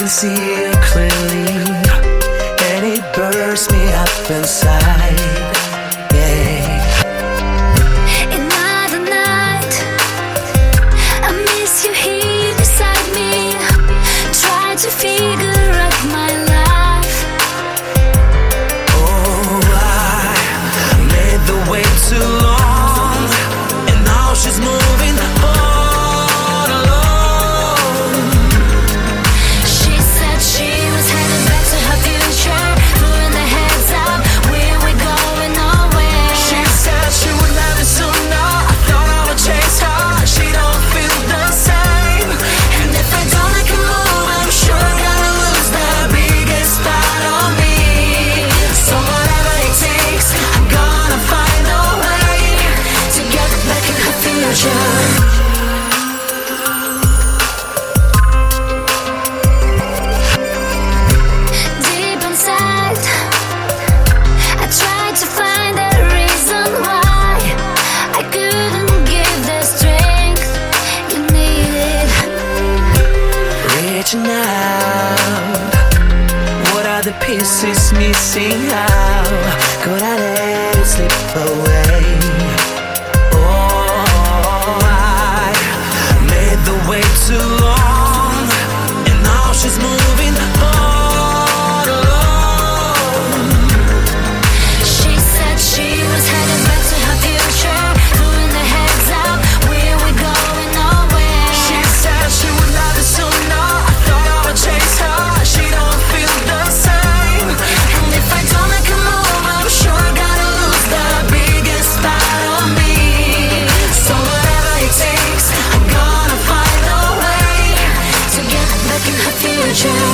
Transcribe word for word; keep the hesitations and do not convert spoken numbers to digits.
see it clearly, and it burns me up inside. Yeah. Another night, I miss you here beside me. Try to figure out my life. Oh, I made the wait too long, and now she's moving on alone. She said she was headed back to her future, throwing the heads up, where we going nowhere. She said she would love me sooner. I thought I would chase her. She don't feel the same, And if I don't make a move, I'm sure I'm gonna lose the biggest part of me. so whatever it takes, I'm gonna find a way to get back in her future. Deep inside, I tried to find a reason why I couldn't give the strength you needed. reaching out. What are the pieces missing? How could I let it slip away? Oh, I made the wait too long, and now she's moving on alone. She said she was headed back to her future, throwing the heads up, where we going nowhere. She said she would love me sooner. I thought I would chase her. She don't feel the same, And if I don't make a move, I'm sure I'm gonna lose the biggest part of me. so whatever it takes, I'm gonna find a way to get back in her future.